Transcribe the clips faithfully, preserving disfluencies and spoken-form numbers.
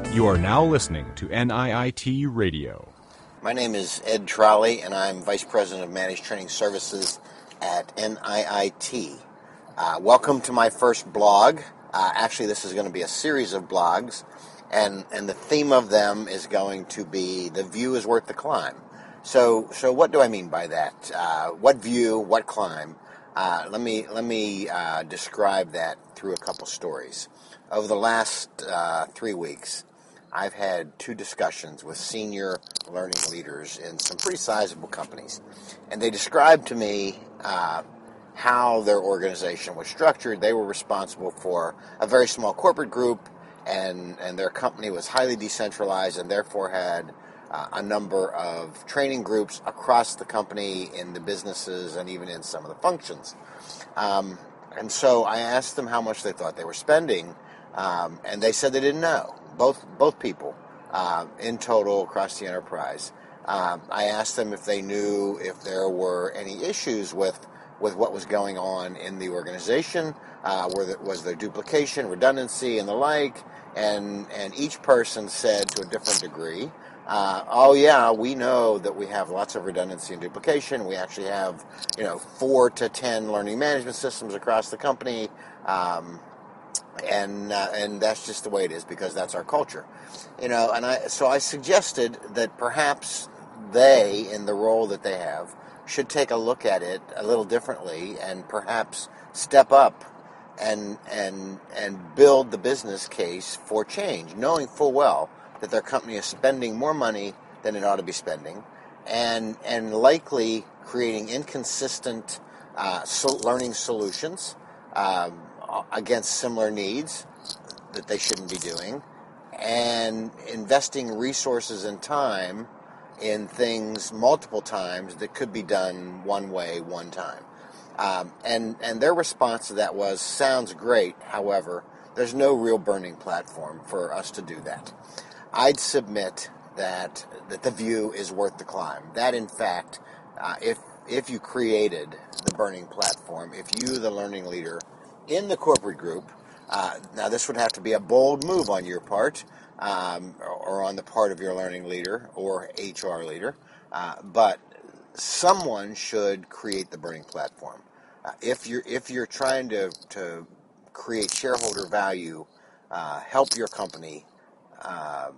You are now listening to N I I T Radio. My name is Ed Trolley, and I'm Vice President of Managed Training Services at N I I T. Uh, welcome to my first blog. Uh, actually, this is going to be a series of blogs, and, and the theme of them is going to be "The View is Worth the Climb." So, so what do I mean by that? Uh, what view? What climb? Uh, let me let me uh, describe that through a couple stories. Over the last uh, three weeks, I've had two discussions with senior learning leaders in some pretty sizable companies, and they described to me uh, how their organization was structured. They were responsible for a very small corporate group, and, and their company was highly decentralized and therefore had uh, a number of training groups across the company in the businesses and even in some of the functions. Um, and so I asked them how much they thought they were spending, um, and they said they didn't know. Both both people uh, in total across the enterprise. Um, I asked them if they knew if there were any issues with with what was going on in the organization, uh, where there, was there duplication, redundancy, and the like. And and each person said to a different degree, uh, "Oh yeah, we know that we have lots of redundancy and duplication. We actually have you know four to ten learning management systems across the company." Um, And uh, and that's just the way it is because that's our culture, you know. And I so I suggested that perhaps they, in the role that they have, should take a look at it a little differently and perhaps step up and and and build the business case for change, knowing full well that their company is spending more money than it ought to be spending, and and likely creating inconsistent uh, so learning solutions. Um, against similar needs that they shouldn't be doing, and investing resources and time in things multiple times that could be done one way, one time. Um, and, and their response to that was, sounds great, however, there's no real burning platform for us to do that. I'd submit that, that the view is worth the climb. That, in fact, uh, if, if you created the burning platform, if you, the learning leader, in the corporate group, uh, now this would have to be a bold move on your part, um, or on the part of your learning leader or H R leader, uh, but someone should create the burning platform. Uh, if you're if you're trying to to create shareholder value, uh, help your company uh,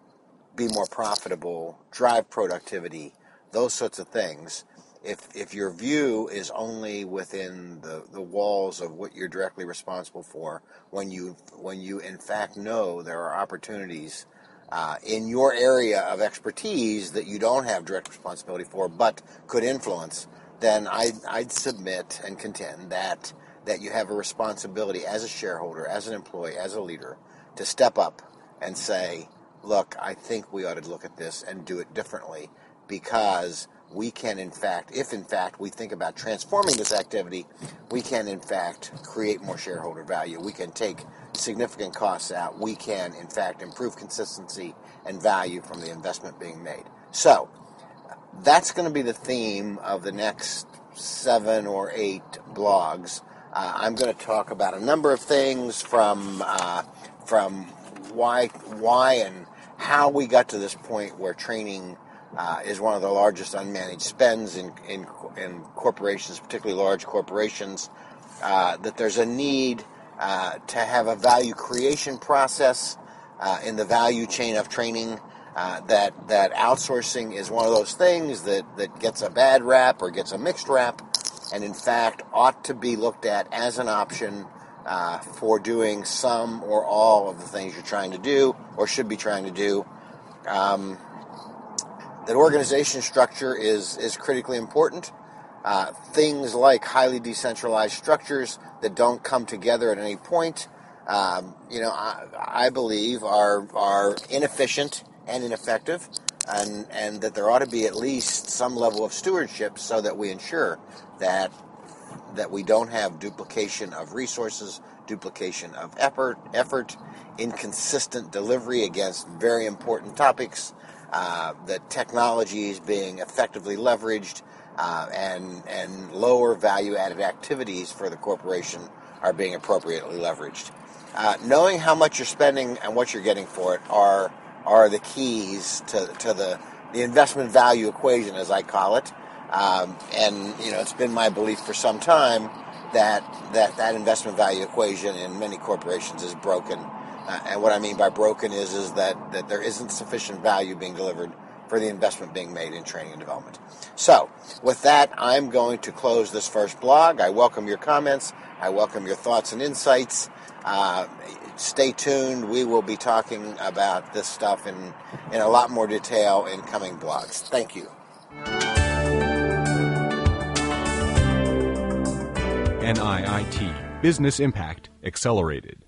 be more profitable, drive productivity, those sorts of things. If if your view is only within the, the walls of what you're directly responsible for, when you when you in fact know there are opportunities uh, in your area of expertise that you don't have direct responsibility for but could influence, then I'd, I'd submit and contend that that you have a responsibility as a shareholder, as an employee, as a leader, to step up and say, look, I think we ought to look at this and do it differently, because we can, in fact, if in fact we think about transforming this activity, we can, in fact, create more shareholder value. We can take significant costs out. We can, in fact, improve consistency and value from the investment being made. So that's going to be the theme of the next seven or eight blogs. Uh, I'm going to talk about a number of things, from uh, from why why and how we got to this point where training Uh, is one of the largest unmanaged spends in in, in corporations, particularly large corporations, uh, that there's a need uh, to have a value creation process uh, in the value chain of training, uh, that that outsourcing is one of those things that, that gets a bad rap or gets a mixed rap, and in fact ought to be looked at as an option uh, for doing some or all of the things you're trying to do or should be trying to do. Um, That organization structure is, is critically important. Uh, things like highly decentralized structures that don't come together at any point, um, you know, I, I believe are are inefficient and ineffective, and, and that there ought to be at least some level of stewardship so that we ensure that that we don't have duplication of resources, duplication of effort, effort, inconsistent delivery against very important topics, uh, that technology is being effectively leveraged, uh, and and lower value-added activities for the corporation are being appropriately leveraged. uh, knowing how much you're spending and what you're getting for it are are the keys to to the the investment value equation, as I call it. Um, and you know, it's been my belief for some time that that that investment value equation in many corporations is broken. Uh, and what I mean by broken is is that, that there isn't sufficient value being delivered for the investment being made in training and development. So, with that, I'm going to close this first blog. I welcome your comments. I welcome your thoughts and insights. Uh, stay tuned. We will be talking about this stuff in, in a lot more detail in coming blogs. Thank you. N I I T Business Impact Accelerated.